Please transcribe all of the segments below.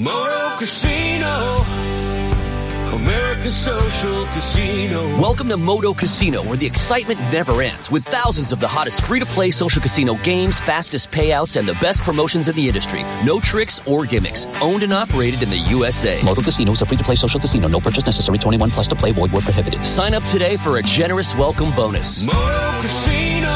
Moto Casino, American Social Casino. Welcome to Moto Casino, where the excitement never ends, with thousands of the hottest free-to-play social casino games, fastest payouts, and the best promotions in the industry. No tricks or gimmicks. Owned and operated in the USA. Moto Casino is a free-to-play social casino. No purchase necessary. 21 plus to play. Void where prohibited. Sign up today for a generous welcome bonus. Moto Casino,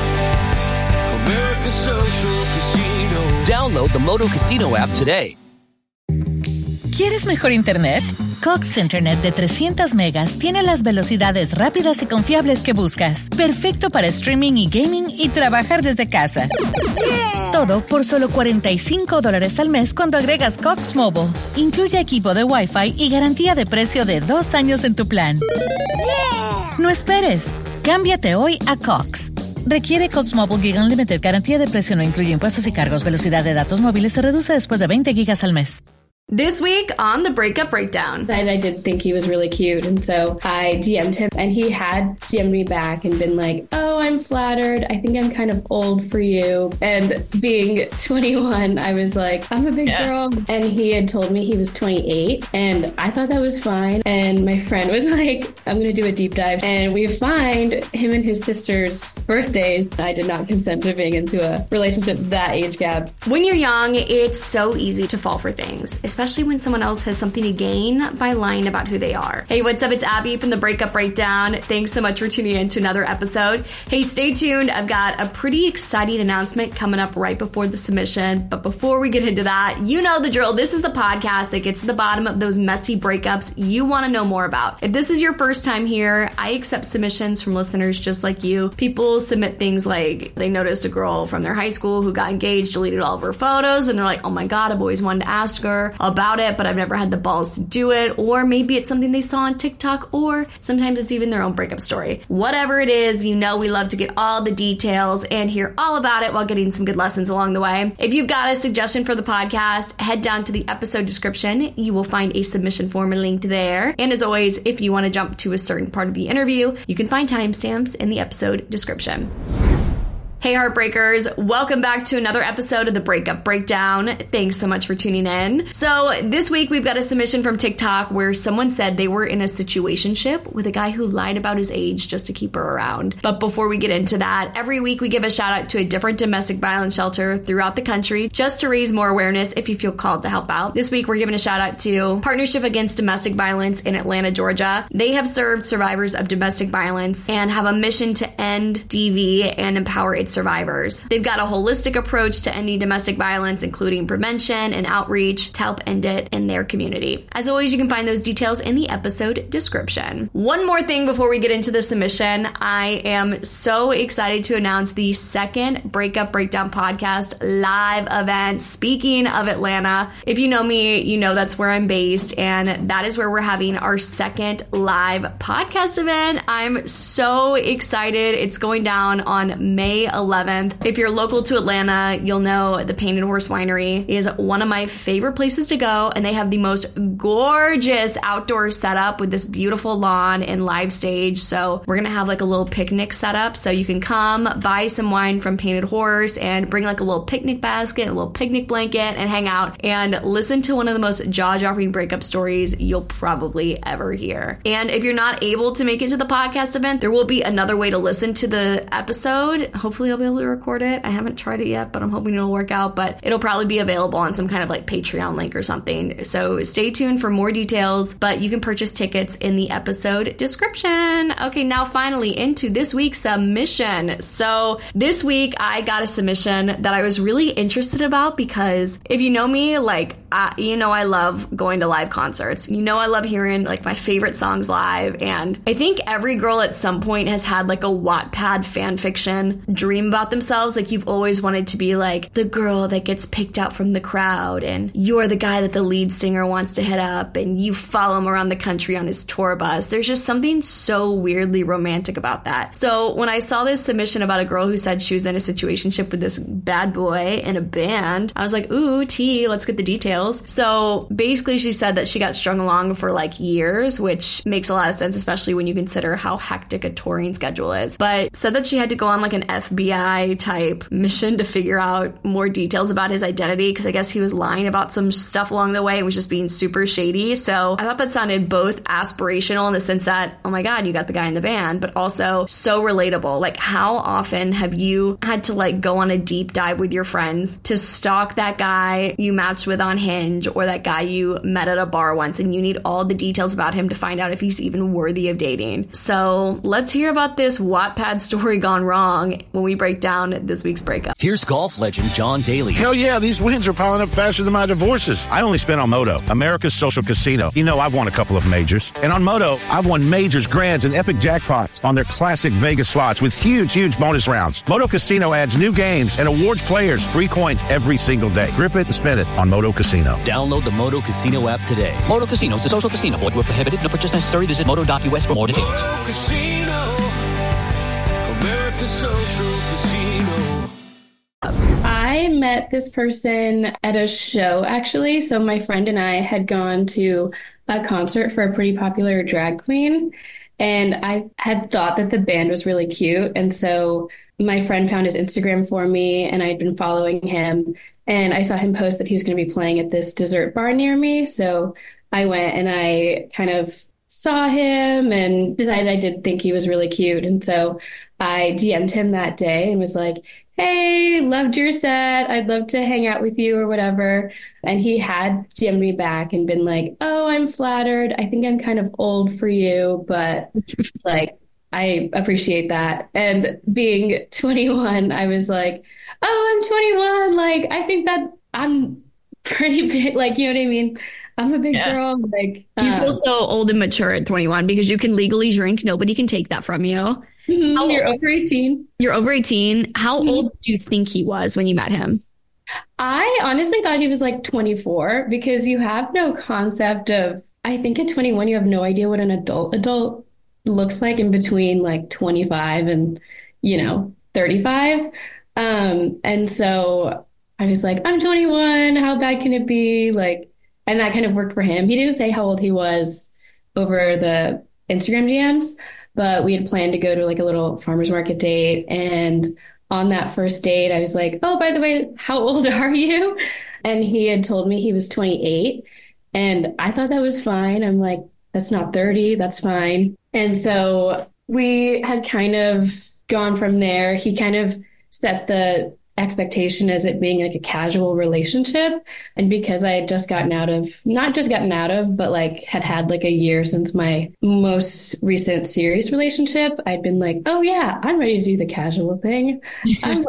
American Social Casino. Download the Moto Casino app today. ¿Quieres mejor internet? Cox Internet de 300 megas tiene las velocidades rápidas y confiables que buscas. Perfecto para streaming y gaming y trabajar desde casa. Todo por solo $45 al mes cuando agregas Cox Mobile. Incluye equipo de Wi-Fi y garantía de precio de 2 años en tu plan. No esperes. Cámbiate hoy a Cox. Requiere Cox Mobile Gig Unlimited. Garantía de precio no incluye impuestos y cargos. Velocidad de datos móviles se reduce después de 20 gigas al mes. This week on the Breakup Breakdown. And I did think he was really cute, and so I DM'd him, and he had DM'd me back and been like, oh, I'm flattered. I think I'm kind of old for you. And being 21, I was like, I'm a big girl. And he had told me he was 28, and I thought that was fine. And my friend was like, I'm going to do a deep dive. And we find him and his sister's birthdays. I did not consent to being into a relationship that age gap. When you're young, it's so easy to fall for things, especially when someone else has something to gain by lying about who they are. Hey, what's up? It's Abby from the Breakup Breakdown. Thanks so much for tuning in to another episode. Hey, stay tuned. I've got a pretty exciting announcement coming up right before the submission. But before we get into that, you know the drill. This is the podcast that gets to the bottom of those messy breakups you want to know more about. If this is your first time here, I accept submissions from listeners just like you. People submit things like they noticed a girl from their high school who got engaged, deleted all of her photos, and they're like, oh my God, I've always wanted to ask her about it, but I've never had the balls to do it. Or maybe it's something they saw on TikTok, or sometimes it's even their own breakup story. Whatever it is, you know we love to get all the details and hear all about it while getting some good lessons along the way. If you've got a suggestion for the podcast, head down to the episode description. You will find a submission form linked there. And as always, if you want to jump to a certain part of the interview, you can find timestamps in the episode description. Hey Heartbreakers, welcome back to another episode of the Breakup Breakdown. Thanks so much for tuning in. So this week we've got a submission from TikTok where someone said they were in a situationship with a guy who lied about his age just to keep her around. But before we get into that, every week we give a shout out to a different domestic violence shelter throughout the country just to raise more awareness if you feel called to help out. This week we're giving a shout out to Partnership Against Domestic Violence in Atlanta, Georgia. They have served survivors of domestic violence and have a mission to end DV and empower its survivors. They've got a holistic approach to ending domestic violence, including prevention and outreach to help end it in their community. As always, you can find those details in the episode description. One more thing before we get into the submission, I am so excited to announce the second Breakup Breakdown podcast live event. Speaking of Atlanta, if you know me, you know that's where I'm based, and that is where we're having our second live podcast event. I'm so excited. It's going down on May 11th. If you're local to Atlanta, you'll know the Painted Horse Winery is one of my favorite places to go, and they have the most gorgeous outdoor setup with this beautiful lawn and live stage. So we're gonna have like a little picnic setup, so you can come buy some wine from Painted Horse and bring like a little picnic basket, a little picnic blanket, and hang out and listen to one of the most jaw-dropping breakup stories you'll probably ever hear. And if you're not able to make it to the podcast event, there will be another way to listen to the episode. Hopefully I'll be able to record it. I haven't tried it yet, but I'm hoping it'll work out. But it'll probably be available on some kind of like Patreon link or something. So stay tuned for more details, but you can purchase tickets in the episode description. Okay, now finally into this week's submission. So this week I got a submission that I was really interested about because if you know me, like, you know I love going to live concerts. You know I love hearing like my favorite songs live. And I think every girl at some point has had like a Wattpad fan fiction dream about themselves. Like you've always wanted to be like the girl that gets picked out from the crowd, and you're the guy that the lead singer wants to hit up, and you follow him around the country on his tour bus. There's just something so weirdly romantic about that. So when I saw this submission about a girl who said she was in a situationship with this bad boy in a band, I was like, ooh, tea, let's get the details. So basically she said that she got strung along for like years, which makes a lot of sense, especially when you consider how hectic a touring schedule is. But said that she had to go on like an FBI FBI type mission to figure out more details about his identity, because I guess he was lying about some stuff along the way and was just being super shady. So I thought that sounded both aspirational in the sense that, oh my God, you got the guy in the band, but also so relatable. Like, how often have you had to like go on a deep dive with your friends to stalk that guy you matched with on Hinge or that guy you met at a bar once, and you need all the details about him to find out if he's even worthy of dating? So let's hear about this Wattpad story gone wrong when we break down this week's breakup. Here's golf legend John Daly. Hell yeah, these wins are piling up faster than my divorces. I only spent on Moto, America's social casino. You know, I've won a couple of majors. And on Moto, I've won majors, grands, and epic jackpots on their classic Vegas slots with huge, huge bonus rounds. Moto Casino adds new games and awards players free coins every single day. Grip it and spend it on Moto Casino. Download the Moto Casino app today. Moto Casino is a social casino. Void where prohibited. No purchase necessary. Visit moto.us for more details. Moto Casino, America's social casino. I met this person at a show, actually. So my friend and I had gone to a concert for a pretty popular drag queen, and I had thought that the band was really cute. And so my friend found his Instagram for me, and I'd been following him, and I saw him post that he was going to be playing at this dessert bar near me. So I went and I kind of saw him and decided I did think he was really cute. And so I DM'd him that day and was like, hey, loved your set. I'd love to hang out with you or whatever. And he had DM'd me back and been like, oh, I'm flattered. I think I'm kind of old for you, but like, I appreciate that. And being 21, I was like, oh, I'm 21. Like, I think that I'm pretty big. Like, you know what I mean? I'm a big girl. Like, you feel so old and mature at 21 because you can legally drink. Nobody can take that from you. You're over 18. You're over 18. How old do you think he was when you met him? I honestly thought he was like 24 because you have no concept of, I think at 21, you have no idea what an adult looks like in between like 25 and, 35. And so I was like, I'm 21. How bad can it be? Like, and that kind of worked for him. He didn't say how old he was over the Instagram DMs, but we had planned to go to like a little farmer's market date. And on that first date, I was like, oh, by the way, how old are you? And he had told me he was 28. And I thought that was fine. I'm like, that's not 30. That's fine. And so we had kind of gone from there. He kind of set the expectation as it being like a casual relationship. And because I had just not just gotten out of, but like had like a year since my most recent serious relationship, I'd been like, oh yeah, I'm ready to do the casual thing. I'm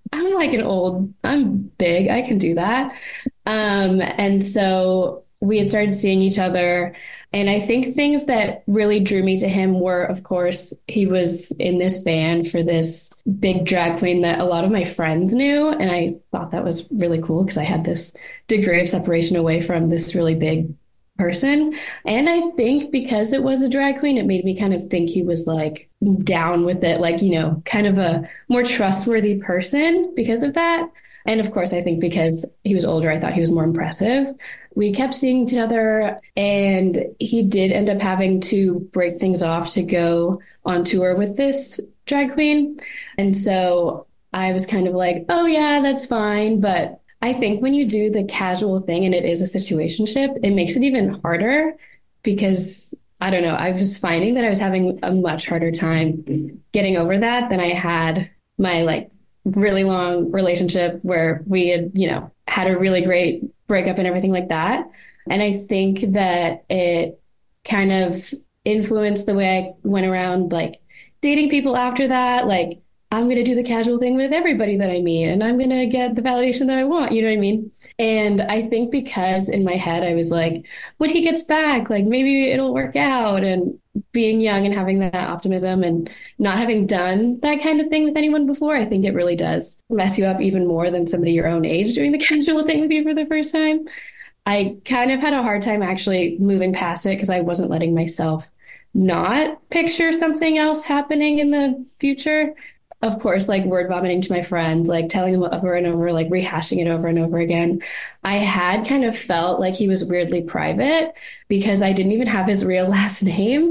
big. I can do that. And so we had started seeing each other. And I think things that really drew me to him were, of course, he was in this band for this big drag queen that a lot of my friends knew. And I thought that was really cool because I had this degree of separation away from this really big person. And I think because it was a drag queen, it made me kind of think he was like down with it, like, kind of a more trustworthy person because of that. And of course, I think because he was older, I thought he was more impressive. We kept seeing each other, and he did end up having to break things off to go on tour with this drag queen. And so I was kind of like, oh yeah, that's fine. But I think when you do the casual thing and it is a situationship, it makes it even harder because I don't know, I was finding that I was having a much harder time getting over that than I had my like really long relationship where we had, had a really great breakup and everything like that. And I think that it kind of influenced the way I went around like dating people after that. Like, I'm going to do the casual thing with everybody that I meet, and I'm going to get the validation that I want. You know what I mean? And I think because in my head, I was like, when he gets back, like maybe it'll work out. And being young and having that optimism and not having done that kind of thing with anyone before, I think it really does mess you up even more than somebody your own age doing the casual thing with you for the first time. I kind of had a hard time actually moving past it because I wasn't letting myself not picture something else happening in the future. Of course, like word vomiting to my friends, like telling them over and over, like rehashing it over and over again. I had kind of felt like he was weirdly private because I didn't even have his real last name.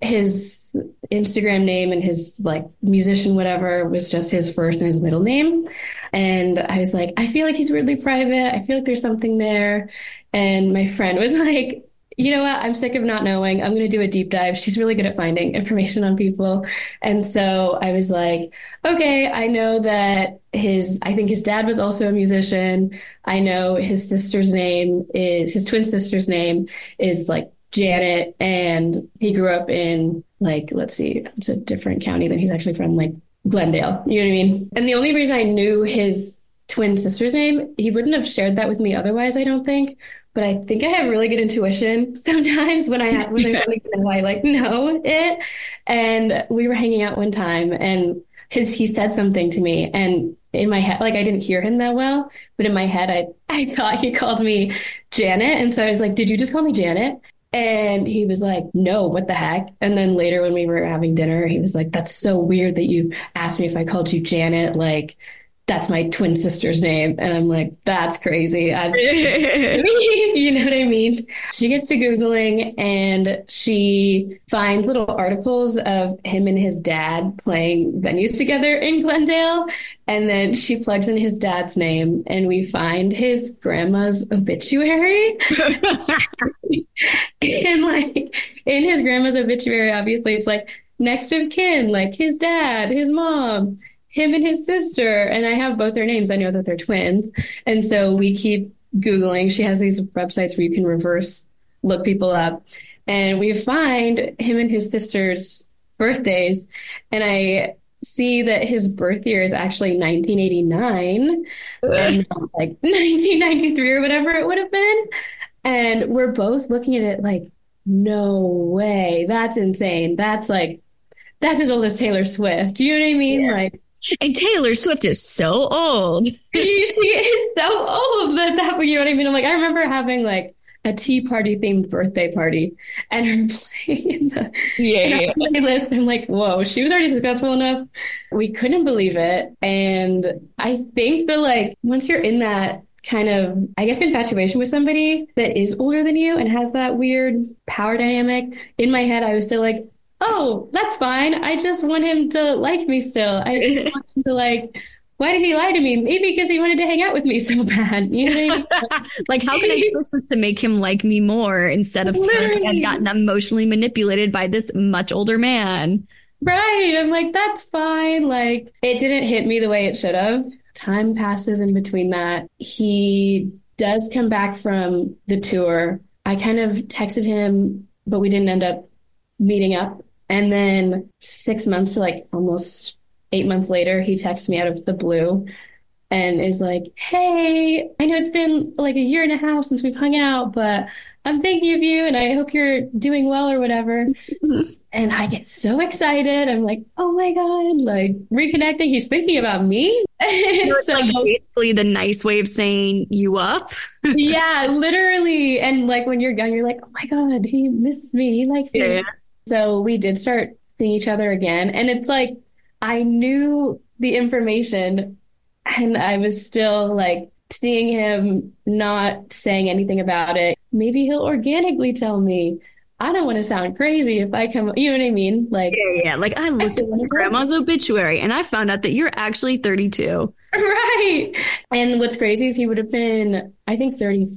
his Instagram name and his like musician, whatever, was just his first and his middle name. And I was like, I feel like he's weirdly private. I feel like there's something there. And my friend was like, you know what? I'm sick of not knowing. I'm going to do a deep dive. She's really good at finding information on people. And so I was like, okay, I know that I think his dad was also a musician. I know his twin sister's name is like Janet. And he grew up in like, let's see, it's a different county than he's actually from, like Glendale. You know what I mean? And the only reason I knew his twin sister's name, he wouldn't have shared that with me otherwise, I don't think. But I think I have really good intuition sometimes when there's something that I like know it. And we were hanging out one time and he said something to me, and in my head, like I didn't hear him that well, but in my head, I thought he called me Janet. And so I was like, did you just call me Janet? And he was like, no, what the heck? And then later when we were having dinner, he was like, that's so weird that you asked me if I called you Janet. Like, that's my twin sister's name. And I'm like, that's crazy. You know what I mean? She gets to Googling and she finds little articles of him and his dad playing venues together in Glendale. And then she plugs in his dad's name and we find his grandma's obituary. And like in his grandma's obituary, obviously it's like next of kin, like his dad, his mom, him and his sister, and I have both their names. I know that they're twins. And so we keep Googling. She has these websites where you can reverse look people up. And we find him and his sister's birthdays. And I see that his birth year is actually 1989 and not like 1993 or whatever it would have been. And we're both looking at it like, no way. That's insane. That's as old as Taylor Swift. Do you know what I mean? Yeah. Like, and Taylor Swift is so old. She is so old that you know what I mean? I'm like, I remember having like a tea party themed birthday party and her playing in the playlist. I'm like, whoa, she was already successful enough. We couldn't believe it. And I think that like once you're in that kind of, I guess, infatuation with somebody that is older than you and has that weird power dynamic, in my head, I was still like, oh, that's fine. I just want him to like me still. I just want him to like, why did he lie to me? Maybe because he wanted to hang out with me so bad. You know what I mean? Like, how can I twist this to make him like me more instead of I've gotten emotionally manipulated by this much older man? Right. I'm like, that's fine. Like, it didn't hit me the way it should have. Time passes in between that. He does come back from the tour. I kind of texted him, but we didn't end up meeting up. And then 6 months to like almost 8 months later, he texts me out of the blue and is like, hey, I know it's been like a year and a half since we've hung out, but I'm thinking of you and I hope you're doing well or whatever. And I get so excited. I'm like, oh my God, like reconnecting. He's thinking about me. So like basically the nice way of saying you up. Yeah, literally. And like when you're young, you're like, oh my God, he misses me. He likes me. Yeah. So we did start seeing each other again. And it's like, I knew the information and I was still like seeing him not saying anything about it. Maybe he'll organically tell me. I don't want to sound crazy if I come, you know what I mean? Like, yeah. Like I looked at my grandma's obituary and I found out that you're actually 32. Right. And what's crazy is he would have been, I think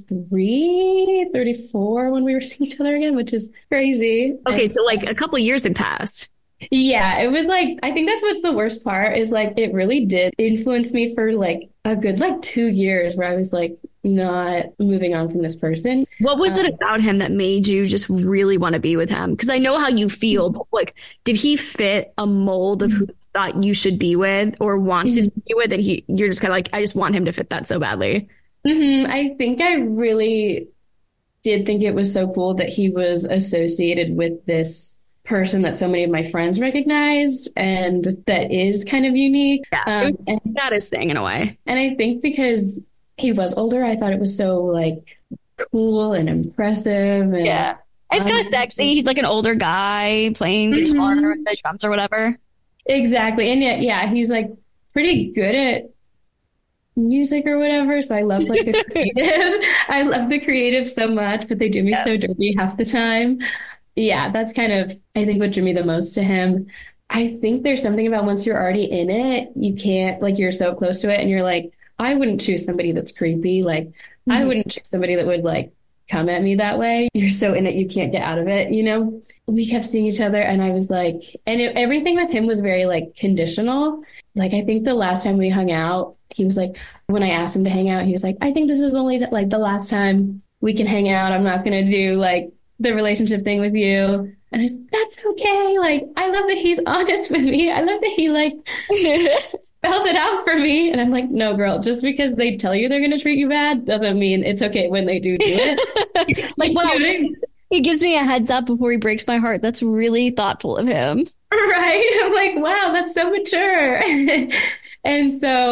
33, 34 when we were seeing each other again, which is crazy. Okay. And so like a couple years had passed. Yeah, it would like, I think that's what's the worst part is like, it really did influence me for like a good like 2 years where I was like not moving on from this person. What was it about him that made you just really want to be with him? Because I know how you feel, but like, did he fit a mold of who you thought you should be with or wanted to be with? And you're just kind of like, I just want him to fit that so badly. Mm-hmm. I think I really did think it was so cool that he was associated with this person that so many of my friends recognized and that is kind of unique. Yeah, it's a status thing in a way. And I think because he was older, I thought it was so like cool and impressive. And, yeah, it's kind of sexy. He's like an older guy playing guitar or the drums or whatever. Exactly. And yet, yeah, he's like pretty good at music or whatever. So I love like the creative. I love the creative so much, but they do me so dirty half the time. yeah, that's kind of, I think, what drew me the most to him. I think there's something about once you're already in it, you can't, like, you're so close to it and you're like, I wouldn't choose somebody that's creepy. Like, I wouldn't choose somebody that would like come at me that way. You're so in it, you can't get out of it, you know? We kept seeing each other and I was like, and everything with him was very like conditional. Like, I think the last time we hung out, he was like, when I asked him to hang out, he was like, I think this is only like the last time we can hang out. I'm not going to do like the relationship thing with you. And I was, that's okay. Like, I love that he's honest with me. I love that he like spells it out for me. And I'm like, no, girl, just because they tell you they're going to treat you bad doesn't mean it's okay when they do it. Like, wow, he gives me a heads up before he breaks my heart. That's really thoughtful of him. Right. I'm like, wow, that's so mature. And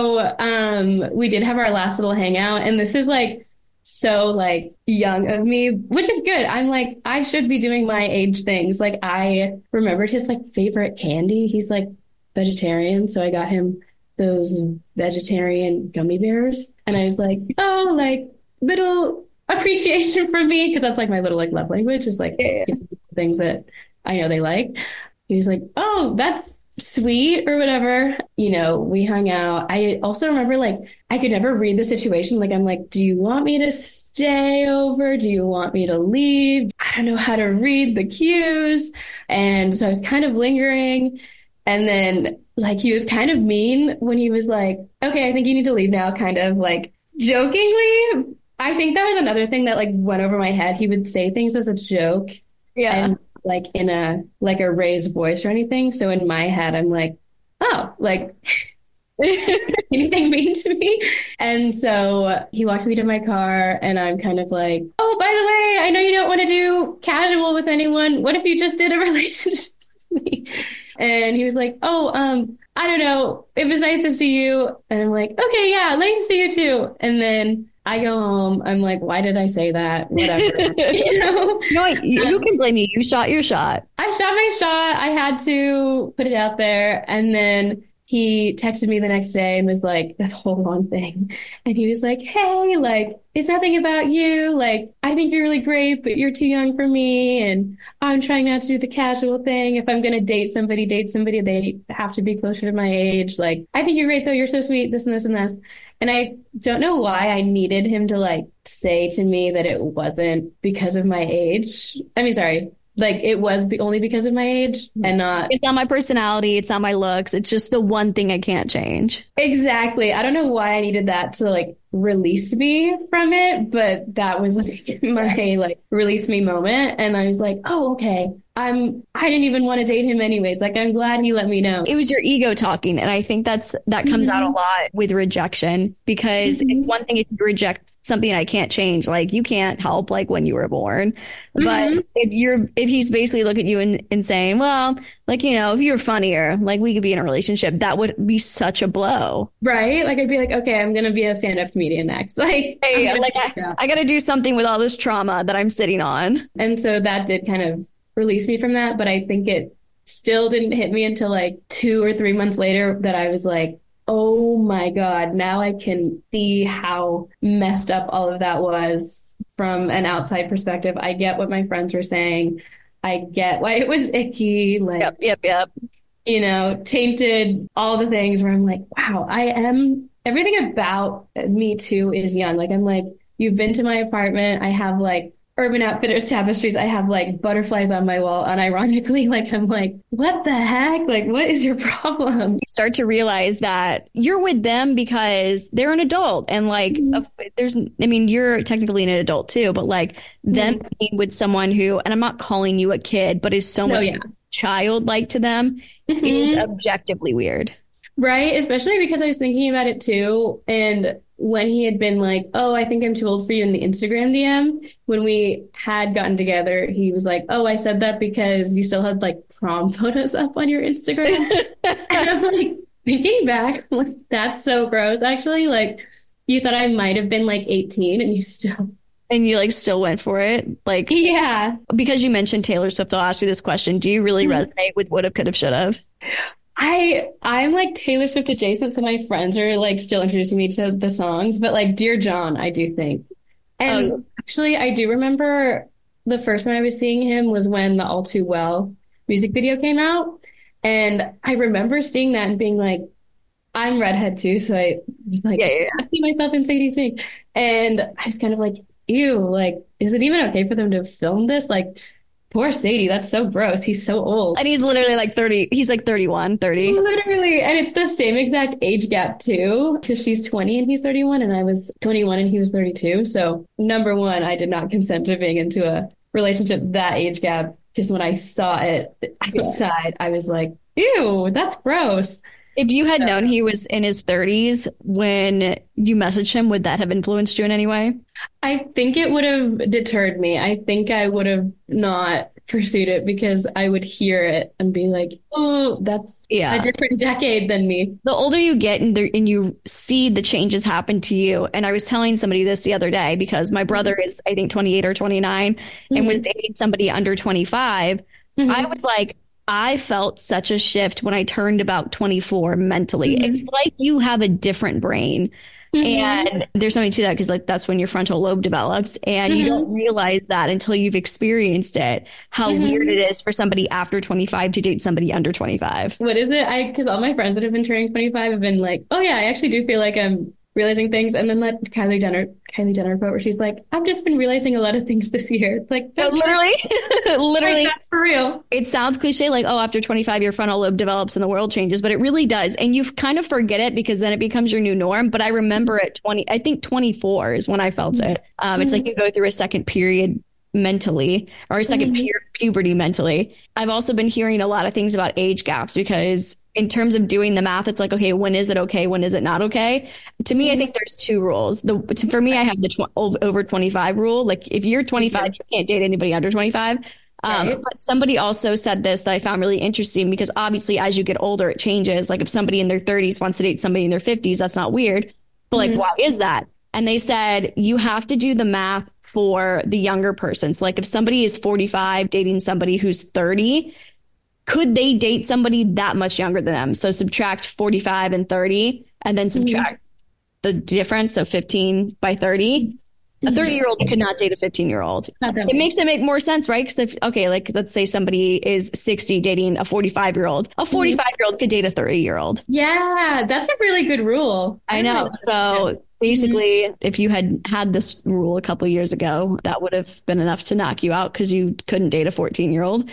so we did have our last little hangout. And this is like so like young of me, which is good. I'm like, I should be doing my age things. Like, I remembered his like favorite candy. He's like vegetarian. So I got him those vegetarian gummy bears. And I was like, oh, like little appreciation from me. Cause that's like my little like love language is like things that I know they like. He was like, oh, that's sweet or whatever. You know, we hung out. I also remember like, I could never read the situation. Like, I'm like, do you want me to stay over? Do you want me to leave? I don't know how to read the cues. And so I was kind of lingering. And then like, he was kind of mean when he was like, okay, I think you need to leave now, kind of like jokingly. I think that was another thing that like went over my head. He would say things as a joke. Yeah. And like in a raised voice or anything. So in my head, I'm like, oh, like anything mean to me? And so he walks me to my car and I'm kind of like, oh, by the way, I know you don't want to do casual with anyone. What if you just did a relationship with me? And he was like, oh, I don't know. It was nice to see you. And I'm like, okay, yeah, nice to see you too. And then I go home. I'm like, why did I say that? Whatever. You know? No, you can blame you. You shot your shot. I shot my shot. I had to put it out there. And then he texted me the next day and was like, this whole long thing. And he was like, hey, like, it's nothing about you. Like, I think you're really great, but you're too young for me. And I'm trying not to do the casual thing. If I'm going to date somebody, they have to be closer to my age. Like, I think you're great, though. You're so sweet, this and this and this. And I don't know why I needed him to like say to me that it wasn't because of my age. I mean, sorry. Like, it was only because of my age and not... It's not my personality. It's not my looks. It's just the one thing I can't change. Exactly. I don't know why I needed that to, like, release me from it, but that was, like, my, like, release me moment. And I was like, oh, okay. I didn't even want to date him anyways. Like, I'm glad he let me know. It was your ego talking. And I think that comes out a lot with rejection because it's one thing if you reject something I can't change, like you can't help like when you were born. But if he's basically looking at you and saying, well, like, you know, if you're funnier, like we could be in a relationship, that would be such a blow. Right. Like, I'd be like, okay, I'm going to be a stand-up comedian next. Like, hey, I got to do something with all this trauma that I'm sitting on. And so that did kind of release me from that. But I think it still didn't hit me until like 2 or 3 months later that I was like, oh my God, now I can see how messed up all of that was from an outside perspective. I get what my friends were saying. I get why it was icky. Like, yep. You know, tainted, all the things where I'm like, wow, everything about me too is young. Like, I'm like, you've been to my apartment. I have like Urban Outfitters tapestries. I have like butterflies on my wall. Unironically, like, I'm like, what the heck? Like, what is your problem? You start to realize that you're with them because they're an adult. And like, you're technically an adult too, but like them being with someone who, and I'm not calling you a kid, but is so much childlike to them is objectively weird. Right. Especially because I was thinking about it too. And when he had been like, oh, I think I'm too old for you in the Instagram DM, when we had gotten together, he was like, oh, I said that because you still had like prom photos up on your Instagram. And I was like, thinking back, I'm like, that's so gross. Actually, like, you thought I might have been like 18 and you still... And you like still went for it? Like, yeah. Because you mentioned Taylor Swift, I'll ask you this question. Do you really resonate with would have, could have, should have? I'm like Taylor Swift adjacent, so my friends are like still introducing me to the songs, but like Dear John, I do think. And actually, I do remember the first time I was seeing him was when the All Too Well music video came out. And I remember seeing that and being like, I'm redhead too. So I was like, I see myself in Sadie Sink. And I was kind of like, ew, like, is it even okay for them to film this? Like, poor Sadie, that's so gross. He's so old. And he's literally like 30. He's like 31, 30. Literally. And it's the same exact age gap too, because she's 20 and he's 31 and I was 21 and he was 32. So number one, I did not consent to being into a relationship that age gap, because when I saw it outside, I was like, ew, that's gross. If you had known he was in his 30s when you messaged him, would that have influenced you in any way? I think it would have deterred me. I think I would have not pursued it because I would hear it and be like, oh, that's a different decade than me. The older you get and you see the changes happen to you. And I was telling somebody this the other day because my brother is, I think, 28 or 29 and was dating somebody under 25. I was like, I felt such a shift when I turned about 24 mentally. It's like you have a different brain. And there's something to that because like that's when your frontal lobe develops and you don't realize that until you've experienced it, how weird it is for somebody after 25 to date somebody under 25. What is it? Because all my friends that have been turning 25 have been like, oh yeah, I actually do feel like I'm realizing things. And then that Kylie Jenner quote where she's like, I've just been realizing a lot of things this year. It's like, literally, that's for real. It sounds cliche, like, oh, after 25, your frontal lobe develops and the world changes, but it really does. And you kind of forget it because then it becomes your new norm. But I remember at 24 is when I felt it. It's like you go through a second period mentally or a second puberty mentally. I've also been hearing a lot of things about age gaps because in terms of doing the math, it's like, okay, when is it okay? When is it not okay? To me, I think there's two rules. For me, I have the over 25 rule. Like if you're 25, you can't date anybody under 25. But somebody also said this that I found really interesting because obviously as you get older, it changes. Like if somebody in their 30s wants to date somebody in their 50s, that's not weird. But like, why is that? And they said you have to do the math for the younger person. So like if somebody is 45 dating somebody who's 30, could they date somebody that much younger than them? So subtract 45 and 30 and then subtract the difference of 15 by 30. A 30-year-old could not date a 15-year-old. It makes it make more sense, right? Because like let's say somebody is 60 dating a 45-year-old. A 45-year-old could date a 30-year-old. Yeah, that's a really good rule. I know. So basically, if you had this rule a couple years ago, that would have been enough to knock you out because you couldn't date a 14-year-old.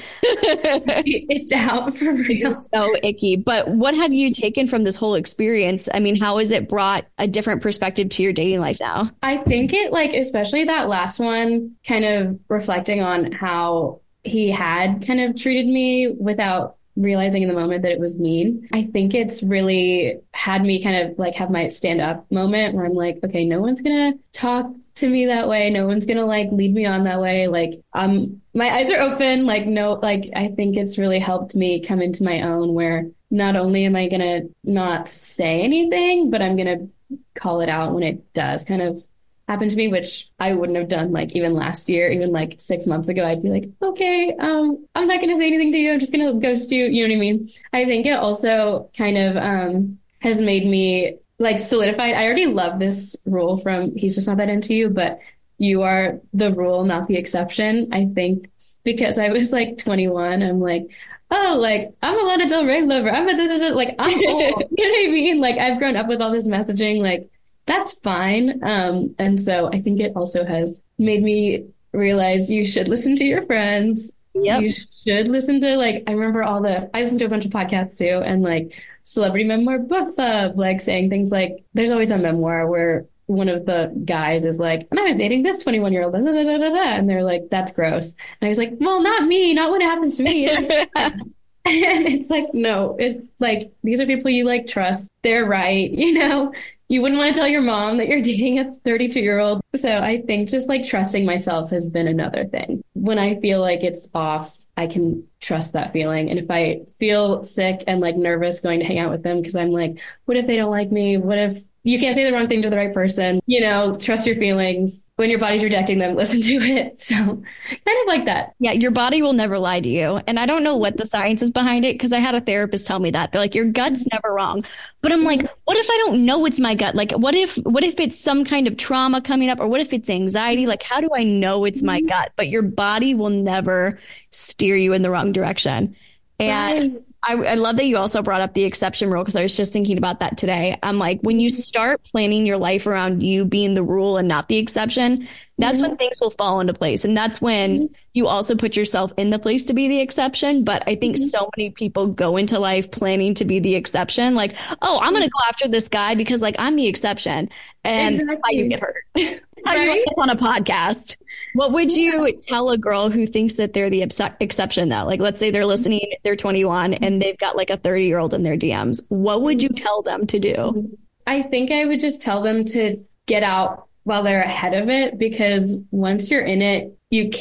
It's out for real. It's so icky. But what have you taken from this whole experience? I mean, how has it brought a different perspective to your dating life now? I think it, like, especially that last one, kind of reflecting on how he had kind of treated me without realizing in the moment that it was mean. I think it's really had me kind of like have my stand up moment where I'm like, okay, no one's going to talk to me that way. No one's going to like lead me on that way. Like, my eyes are open. Like, no, like, I think it's really helped me come into my own where not only am I going to not say anything, but I'm going to call it out when it does kind of happen to me, which I wouldn't have done like even last year, even like 6 months ago. I'd be like, okay, I'm not going to say anything to you. I'm just going to ghost you. You know what I mean? I think it also kind of has made me like solidified. I already love this rule from He's Just Not That Into You, but you are the rule, not the exception. I think because I was like 21, I'm like, oh, like I'm a Lana Del Rey lover. I'm like, I'm old. You know what I mean? Like I've grown up with all this messaging, like, that's fine. And so I think it also has made me realize you should listen to your friends. Yep. You should listen to like, I remember I listened to a bunch of podcasts too. And like Celebrity Memoir Book Club, like saying things like, there's always a memoir where one of the guys is like, and I was dating this 21-year-old, and they're like, that's gross. And I was like, well, not me, not when it happens to me. And it's like, no, it's like, these are people you like trust. They're right. You know, you wouldn't want to tell your mom that you're dating a 32-year-old. So I think just like trusting myself has been another thing. When I feel like it's off, I can trust that feeling. And if I feel sick and like nervous going to hang out with them because I'm like, what if they don't like me? What if you can't say the wrong thing to the right person. Trust your feelings. When your body's rejecting them, listen to it. So kind of like that. Yeah, your body will never lie to you. And I don't know what the science is behind it, because I had a therapist tell me that. They're like, your gut's never wrong. But I'm like, what if I don't know it's my gut? Like, what if it's some kind of trauma coming up, or what if it's anxiety? Like, how do I know it's my gut? But your body will never steer you in the wrong direction. And I love that you also brought up the exception rule, because I was just thinking about that today. I'm like, when you start planning your life around you being the rule and not the exception, that's when things will fall into place. And that's when you also put yourself in the place to be the exception. But I think so many people go into life planning to be the exception. Like, oh, I'm going to go after this guy because like I'm the exception. And that's how you get hurt. That's how you end up on a podcast. What would you tell a girl who thinks that they're the exception though? Like, let's say they're listening, they're 21 and they've got like a 30-year-old in their DMs. What would you tell them to do? I think I would just tell them to get out while they're ahead of it, because once you're in it,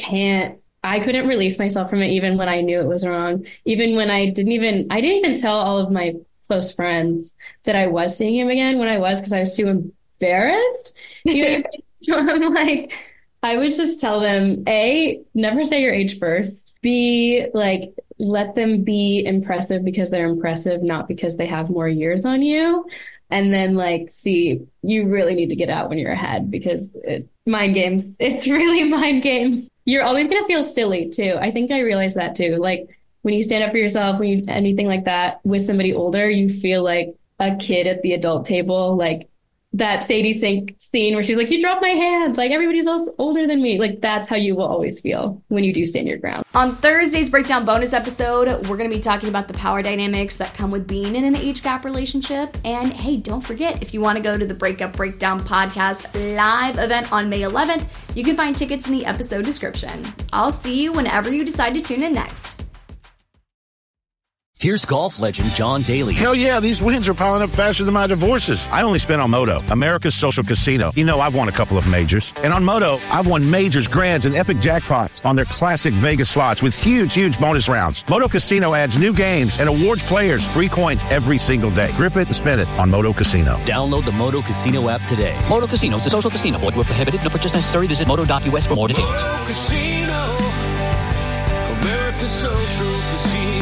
I couldn't release myself from it even when I knew it was wrong. Even when I didn't even tell all of my close friends that I was seeing him again because I was too embarrassed. So I'm like, I would just tell them, A, never say your age first. B, like, let them be impressive because they're impressive, not because they have more years on you. And then like, C, you really need to get out when you're ahead, because mind games. It's really mind games. You're always going to feel silly too. I think I realized that too. Like when you stand up for yourself, when you anything like that with somebody older, you feel like a kid at the adult table, like that Sadie Sink scene where she's like, you dropped my hand. Like everybody's else older than me. Like that's how you will always feel when you do stand your ground. On Thursday's Breakdown bonus episode, we're going to be talking about the power dynamics that come with being in an age gap relationship. And hey, don't forget, if you want to go to the Breakup Breakdown podcast live event on May 11th, you can find tickets in the episode description. I'll see you whenever you decide to tune in next. Here's golf legend John Daly. Hell yeah, these wins are piling up faster than my divorces. I only spent on Moto, America's social casino. I've won a couple of majors. And on Moto, I've won majors, grands, and epic jackpots on their classic Vegas slots with huge bonus rounds. Moto Casino adds new games and awards players free coins every single day. Grip it and spend it on Moto Casino. Download the Moto Casino app today. Moto Casino is a social casino. Void where prohibited. No purchase necessary. Visit moto.us for more details. Moto Casino, America's social casino.